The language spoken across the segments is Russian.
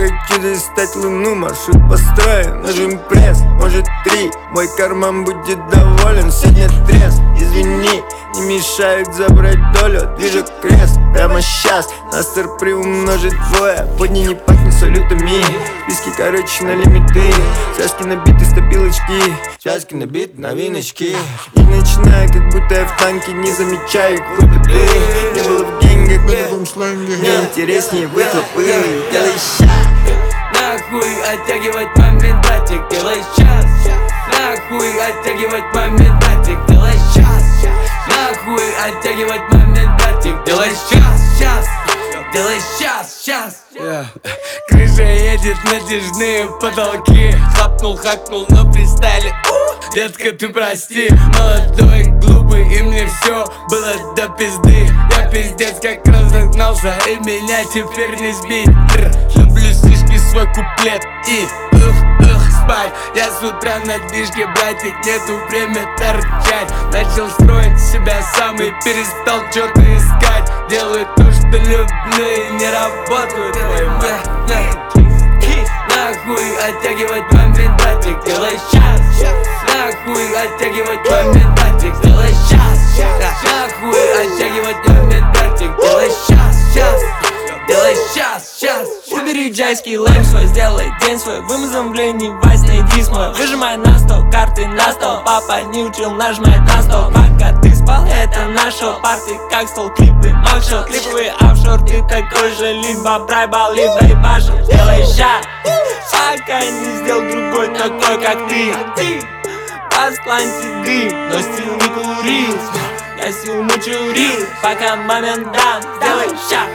хочу достать луну, маршрут построен. Нажим пресс, может 3, мой карман будет доволен. Сегодня треск, извини, не мешает забрать долю. Движу крест, прямо сейчас Настер приумножит двое. Подни не пахнет салютами, списки короче на лимиты. Связки набиты стабилочки, связки набиты новиночки. И начинаю, как будто я в танке, не замечаю выпады. Не было в деньгах, в любом сленге. Мне интереснее выхлопы. Делай ща. Нахуй оттягивать момент, братик, делай сейчас. Нахуй оттягивать момент, братик, делай сейчас. Нахуй оттягивать момент, братик, делай сейчас. Делай сейчас. Крыша едет, натяжные потолки. Хапнул на фристайле. Детка, ты прости, молодой, глупый, и мне все было до пизды. Я пиздец как разогнался, и меня теперь не сбить. Люблю слишком свой куплет и спать. Я с утра на движке, братик, нету время торчать. Начал строить себя сам и перестал что-то искать. Делаю то, что люблю, и не работаю твою мать. Нахуй оттягивать момент, братик, делай сейчас. Нахуй оттягивать момент, братик, делай сейчас. Нахуй оттягивать момент, братик, делай сейчас. Делай сейчас. Убери джайский лайм свой, сделай день свой. Вымазан в лени, вась, найди смой. Выжимай на стол, карты на стол. Папа не учил нажимать на стол. Пока ты спал, это наш шоу. Парты как стол, клипы, макшоу. Клиповый офшор, ты такой же. Либо брайбал, либо ебашил. Делай ща, пока не сделал другой такой, как ты. Посклоньте дым, но стил не курил. Я сил мучу рил, пока момент дан. Сделай ща,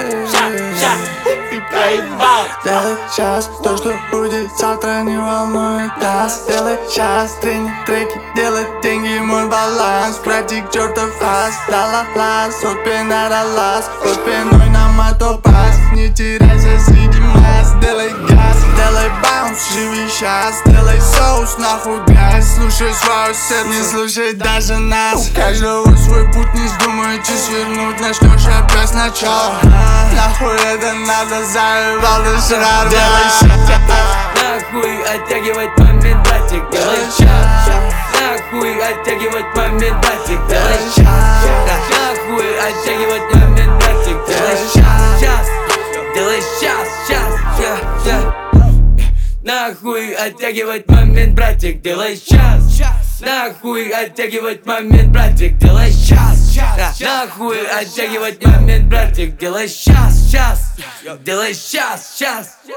ты проебал. Сделай сейчас то, что будет завтра, не волнует нас. Сделай сейчас тренинг, треки, делай деньги, мой баланс. Братик, чертов ас, ла-ла-ла, сот пенара лас. Под пеной на мотопас, не теряйся среди масс. Сделай газ, сделай баунс, живи сейчас. Сделай соус, нахуй грязь. Слушай свой сет, не слушай даже нас. У каждого свой путь, не вздумайте свернуть. Начнешь опять сначала. Нахуй это надо, заебал ты шар. Делай щас. Нахуй оттягивать момент, братик, делай щас. Нахуй оттягивать момент, братик, делай щас. Нахуй оттягивать момент, братик, делай щас. Делай щас. Нахуй оттягивать момент, братик, делай щас. Нахуй оттягивать момент, братик, делай щас. Нахуй оттягивать момент, братик, делай щас. Делай щас.